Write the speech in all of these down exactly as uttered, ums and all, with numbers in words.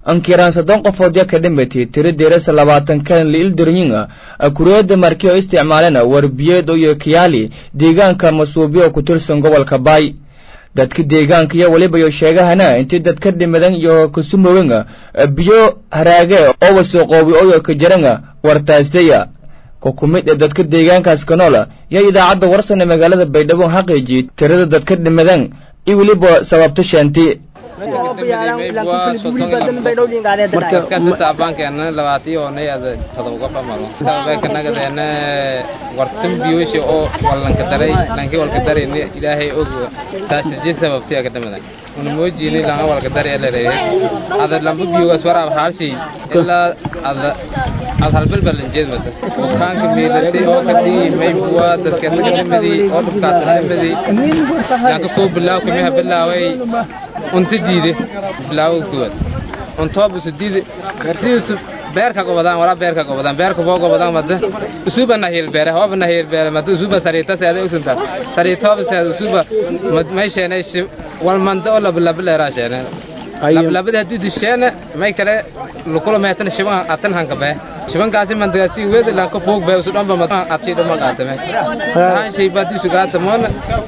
ankiraan soddon qofood ya ka dhimatay tiro deerasa labaatan kan liil dirnyinga kureeda markii oo isticmaalana warbiyeed iyo kiyaali deegaanka masuubiyo ku tirsan gobolka Baay dadka deegaanka iyo waliba iyo sheegahana intii dadka dhimadan iyo kusumowga biyo haraage oo wasaqoobi oo ka jiranga wartaasaya ko kumid dadka deegaankaas ka nool ya idaacada warsan magaalada Baydhabo xaqiijiyay tirada dadka dhimadan iyo waliba sababta shanti marka ka taabankeena labaatan oo neeyada todoba famalo sababka naga deena wartan biyoshi oo walanka daray lankii walka daray ilaahay og taasjii sababtii ka dhamaday una moojini laga walka daray leeyahay ada lambu biyo swara halsi illa ada ada halbal jeed mata kan kamidati oo kadii may buwa dadka dhimadi oo dhulkaas dhimadi yanka ko bilaa ku meha bilaaway unta diide bilaaw kuwad unta bus diide garsiisu beerka gobadaan wala beerka gobadaan beerka boo gobadaan mad usuba nahil beer hoob nahil beer mad usuba sariita saade usanta sariita hoob saade usuba mad meesheena wal manda oo la bila raashana labada hadii sheena may kale lukula meetan shiban atan hanka baa shiban kaasi mandagaasi weed la ka foog baa usudan ba ati dhama qaatame haan shay baadi sugaata moon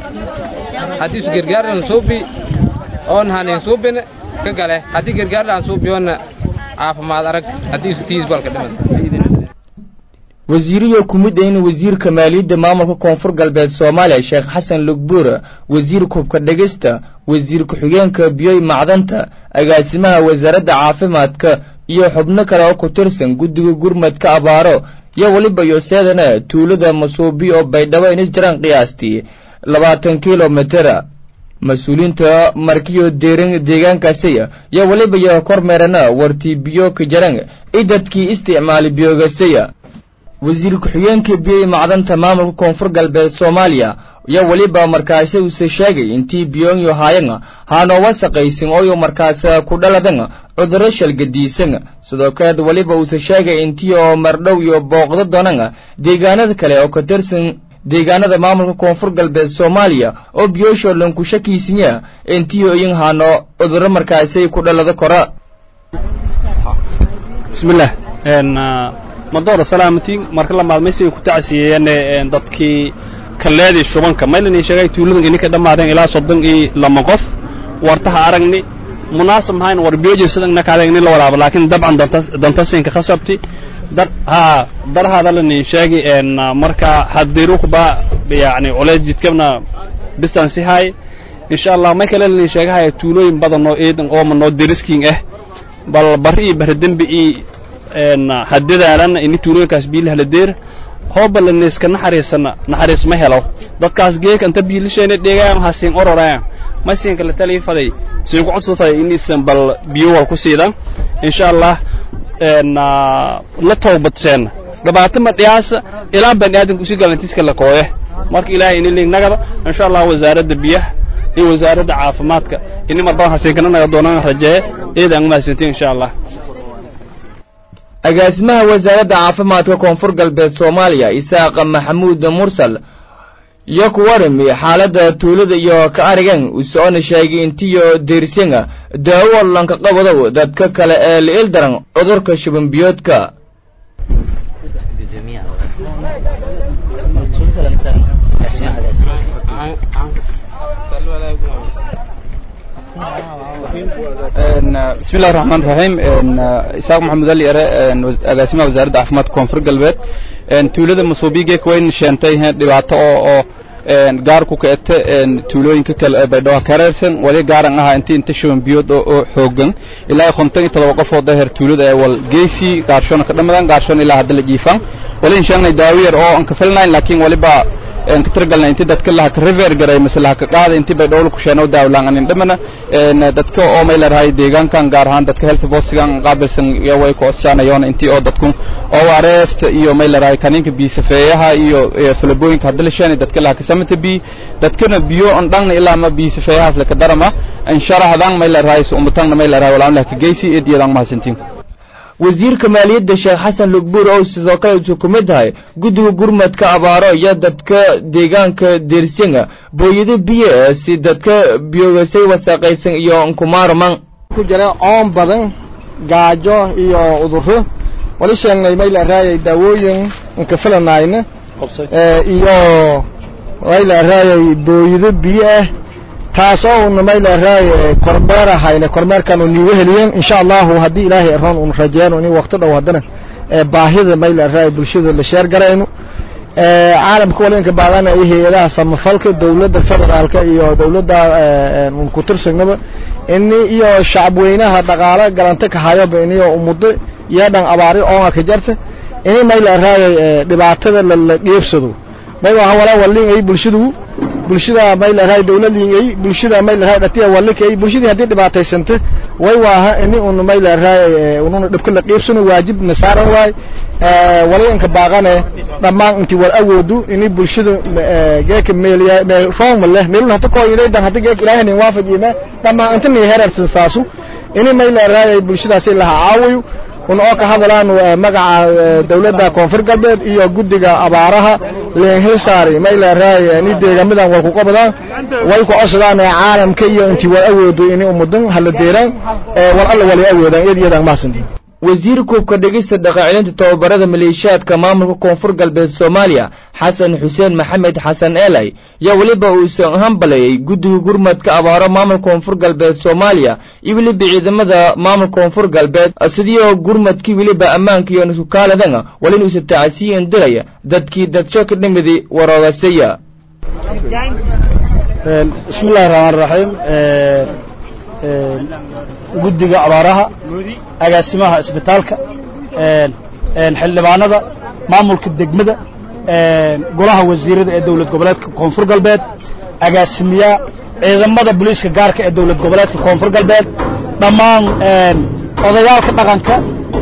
hadii su gargaaran soobi on hanin suubin ka gale hadii gargaar la suubiyoon caafimaad arag hadii istiis balka dhiman wasiiriyo kumideen wasiirka maaliyadda maamulka koonfur galbeed Soomaaliya Sheekh Xasan Lugbuur wasiir kubka dhageysta wasiir ku xigeenka biyo macdanta agaasimaha wasaaradda caafimaadka iyo xubno kale oo ku tirsan guddiga gurmadka abaaro iyo waliba iyo seedana tuulada Masuubi oo Baydhabo in jiraan qiyaastii labaatan kiiloomitir mas'uuliinta markiyo deeran deegaankaasi ya waliba iyo kormeerana warti biyo ka jaran idadkii isticmaali biyogasaya wasiir ku xigeenka biyo macdanta maamulka koonfur galbeed Soomaaliya ya waliba markaas uu sheegay intii biyoon iyo haayana haano wasaqaysan oo markaas ku dhaladan cudurro shalgadiisan sidoo kale waliba uu sheegay intii oo mardhow iyo booqdo doonana deegaanada kale oo ka tirsan deegaanada maamulka koonfur galbeed Soomaaliya oo biyosho lan ku shakiisinya intii oo in haano cudurro markaas ay ku dhalada kora bismillah en mador salaamatiin marka la maalmeysay ku tacsiyeen dadkii kaleedii shubanka meelani sheegay tuuladan inka dhamaadeen ilaa soddon iyo laba qof wartaha aragni munaasab hayn war biyo jisadan na kaadeen la walaab laakiin dabcan danta siinka khasabti dar ha dar hada la sheegay en marka hadiru kuba yaani culays jidkana distance hay insha Allah ma kale la sheegay tuulooyin badan oo eedan oo manoo diriskiin ah bal bari bardambi en hadidaanan in tuulooyinkaas biil hal deer hooba la neeska naxariisana naxariis ma helo dadkaas geek anta biilisheena deegaan haasin ororaan ma siin kala taliifaday soo ku codsaday in isan bal biyo wal ku siidan insha Allah en la toobadsan gabaata ma dhiyaas ilaa bani'aadanku si galantiska la kooye marka ilaahay in leeg nagaba insha Allah wasaaradda biyaha iyo wasaaradda caafimaadka in mardan haasin kana naga doonaan rajaa eedan ma siinteen insha Allah agaasimaha wasaaradda caafimaadka koonfur galbeed Soomaaliya Isaaq Maxamuud Mursal iyo ku warmi xaaladda tuulada iyo ka arigan uu soo sheegay intii deersinga daawo lanka qabado dadka kale ee leel daran cudurka shuban biyoodka بسم الله الرحمن الرحيم إسحاق محمد علي أقاسم وزارة عفمات كونفر قلبات تولد مصوبية كوين شانتين دبعته أو gaarku ka ete tuulooyinka kale ee Baydhabo Kareersan wali gaaran ah intii inta shoon biyood oo xoogan ilaa konton iyo todoba qof oo daahir tuulada ay wal geesi gaarshoon ka dhamadan gaarshoon ilaa hadda la jiifan wali inshaanay daawiyar oo aan ka filnayn laakiin waliba ان كترجلنا انت دتك لها كريفير جراي مثلا كقاعد انت بيدول كشانو داولان ان دمنا ان دتك او ميلر هاي ديغان كان غارهان دتك هيلث بوستغان قابلسن يوي كوسانا يون انت او دتكم او ارست iyo ميلر هاي كانينك بي سفيها iyo فلبوين كدلشان دتك لها كسمت بي دتكنا بيو ان دان الى ما بي سفيها لك درما ان شاء الله دان ميلر هاي سومتان ميلر هاي ولا لك جيسي اديدان ما سنتين wasiirka maaliyadda Sheekh Xasan Lugbuur oo sidoo kale uu ku mid yahay guddiga gurmadka abaaro iyo dadka deegaanka deersinga booyada biyo si dadka biyogasay wasaqaysan iyo kumaarman ku jira oon badan gaajo iyo uduro wali sheegnay mayla raayay daawooyin inka filanayna ee iyo mayla raayay booyido biyo ah taasoo uu mayla raayay kormeer ahayna kormeerkan uu nigu heliyeen insha Allah hadii Ilaahay roon uu rajeeno in waqti dhow hadana ee baahida mayla raayay bulshada la sheer garayno ee caalamka walinka baadana ay hay'adaha samafalka dawladda federaalka iyo dawladda ee ku tirsanaba in iyo shacab weynaha dhaqaale galanta ka hayo beeniyo ummadda yeedhan abaari oo ka jarta in mayla raayay dhibaatada la dheebsado may waxa wala walin ay bulshadu bulshada mayla raay dawladda ay bulshada mayla raay dhatiya walkay bulshada hadii dhibaataysanta way waaha in uu mayla raay uu dhibka la dheebsano waajib nasaaran waay ee walinka baaqane dhamaan intii war awoodu in bulshada geeka meeliya room leh meelna hata ko ilaydan hada geek ilaahayna waafajiyna dhamaan inta ni heerarsan saasu in mayla raay bulshadaasi la caawiyo oo ka hadlaan magaca dawladda koonfur galbeed iyo guddiga abaaraha leen hilsaari mayla raay ni deegamadan wal ku qabadaan way ku codsadaan caalamka iyo intii war awoodu in ummadan hal deeraan wal alla wali awoodaan iyadaan maasantii wasiir kubka dhigista dhaqaaleynta tababarada maleeshiyaadka maamulka koonfur galbeed Soomaaliya Xasan Xuseen Maxamed Xasan Eelay ya waliba uu soo hambalay guddiga gurmadka abaaro maamulka koonfur galbeed Soomaaliya iyo waliba ciidamada maamulka koonfur galbeed sidoo gurmadkii waliba ammaanka iyo isku kaaladana walin uu taasiin diraya dadkii dadsho ka dhimidi waroodasaya bismillaahir rahmaanir rahiim ee guddiga abaaraha agaasimaha isbitaalka een een xildhibaanada maamulka degmada een golaha wasiirada ee dawlad goboleedka koonfur galbeed agaasimiya ciidamada booliiska gaarka ee dawlad goboleedka koonfur galbeed dhammaan een odayaalka dhaqanka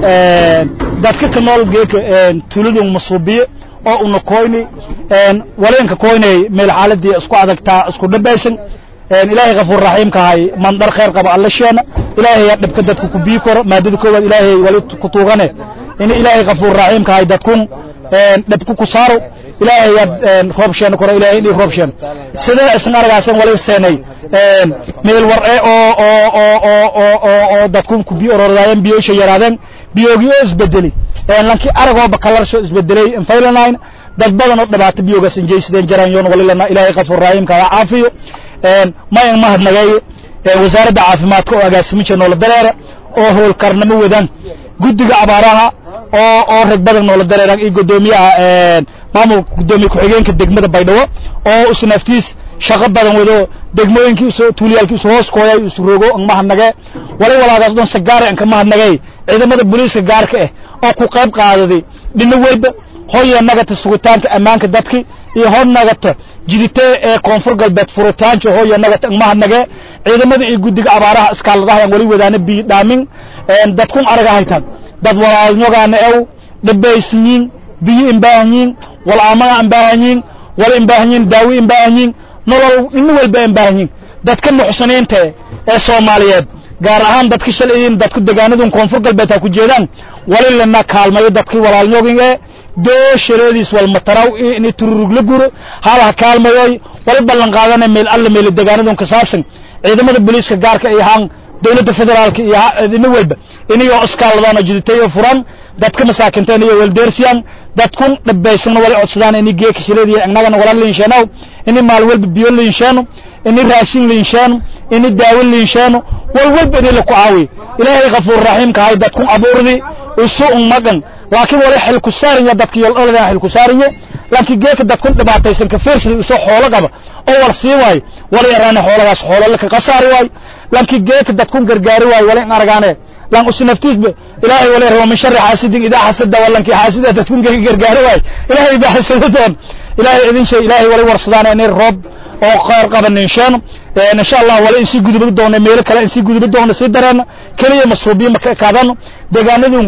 een dadka ka nool geeka een tuulada masuubiye oo una koyni een waleenka koynay meel xaaladii isku adagtaa isku dhabaysan een ilaahay ghafuur rahiim ka hay man dar khair qaba alla sheena ilaahay dhabka dadku ku bii koro maadada koobad ilaahay wali ku tuugane in ilaahay ghafuur rahiim ka hay dadkun een dhabku ku saaro ilaahay een roob sheena koro ilaahay in roob sheena sida isna argaasan wali seenay een meel war oo oo oo oo oo dadkun ku bii ororayeen biyo shayaraadeen biyogi oo isbedeli een lanki aragoo bakalarsho isbedelay in faylanayna dad badan oo dhibaato biyoga sanjeysadeen jaraan yoon wali lana ilaahay ghafuur rahiim ka caafiyo een ma in mahad nagay wasaaradda caafimaadka oo agaasimicha nool dareera oo howl karnamo wadan guddiga abaaraha oo oo rag badan nool dareera iyo gudoomiyaha een maamul gudoomiye ku xigeenka degmada Baydhabo oo usnaftiis shaqo badan wado degmooyinkii soo tuuliyalkii soo hoos kooyay isu rogo aan mahad nagay wali walaagaas doon sagaar aan ka mahad nagay ciidamada booliiska gaarka ah oo ku qayb qaadaday dhinac walba hooyo nagata sugitaanka ammaanka dadkii iyo hor nagata jidite ee koonfur galbeed furitaanka hooyo nagata mahad nagay ciidamada iyo guddiga abaaraha iskaaladaha wali wadaana bi dhaamin een dadku araga haytaan dad walaalnyogaana ew dhabaysniin biyo imbaahin wal amana imbaahin wal imbaahin daawi imbaahin nolol in walba imbaahin dadka muxsaniinta ee Soomaaliyeed gaar ahaan dadka shalciin dadka deegaanada koonfur galbeed ku jeedaan wali lana kaalmayo dadkii walaalnyoogin ee dooshaleedis wal mataraw in tururug la guro hala kaalmayo wal ballan qaadana meel alla meel deegaanada ka saabsan ciidamada booliiska gaarka ay ahaan dawladda federaalka iyo in walba inay iskaaladana jiditay furan dadka masaakinta iyo waldeersiyan dadkun dhabaysan wali codsadaan in geeka shileedii annagana wala liinsheeno in maal walba biyo liinsheeno in raashin liinsheeno in daawo liinsheeno wal walba in la ku caawi ilaahay ghafuur rahiim ka hay dadkun abuurdi usoo magan laakiin wali xil ku saariyo dadkii ololada xil ku saariyo laakiin geeka dadkun dhibaataysan ka fiirsan usoo xoolo qaba oo war sii waay wali yaraan xooladaas xoolo la ka qasaari waay laakiin geeka dadkun gargaari waay wali aragaane lan usnaftiisba ilaahay wali rabo min sharri xaasidin idaa xasada walanki xaasida dadkun gargaari waay ilaahay baa xasadoon ilaahay idin shay ilaahay wali warsadaan in roob oo qaar qaban inshaan in sha Allah wali in si gudub doona meel kale in si gudub doona si dareen kaliya masuubiin ma ka kaadano deegaanadu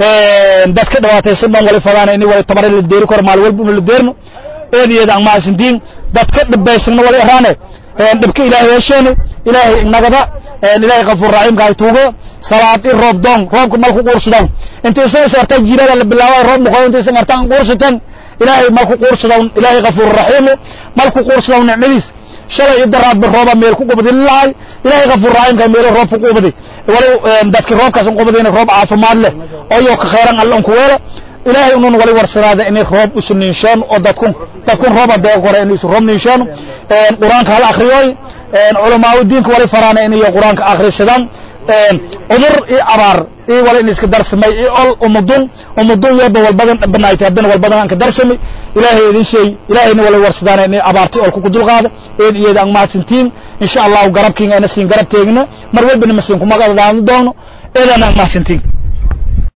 dadka dhawaataysan baan wali fadaan in wali tabar la deeri kor maal walba la deerno eediyada ama asintiin dadka dhabaysan wali raane dhabka ilaahay yeesheen ilaahay nagada ilaahay ghafuur rahiim ka tuugo salaad in roob doon roobku malku qoorsadaan inta isaga saartay jiilada la bilaaway roob muqo inta isaga artaan qoorsataan ilaahay malku qoorsadaan ilaahay ghafuur rahiim malku qoorsadaan nicmadiis shalay idaraad bi rooba meel ku qubadin lahay ilaahay ghafuur rahiim ka meel roob ku qubadi wali dadkii roobkaas un qobadayna roob caafimaad leh oo yoo ka khayran alla un ku weela ilaahay unun wali warsanaada inay roob usu niinshaan oo dadkun dadkun roob hadee gore inay isu roob niinshaan quraanka hal akhriyooy culamaa diinka wali faraana inay quraanka akhrisadaan cudur iyo abaar iyo wali in iska darsamay iyo ol umudun umudun yaba walbadan banaaytay haddana walbadan aan ka darsamay ilaahay idin shay ilaahayna wali warsadaan inay abaarti ol ku dulqaado eed iyada aan maadsantiin insha Allah garabkiina ana siin garab teegna mar walba ma siin kuma qadaan doono eedana aan maadsantiin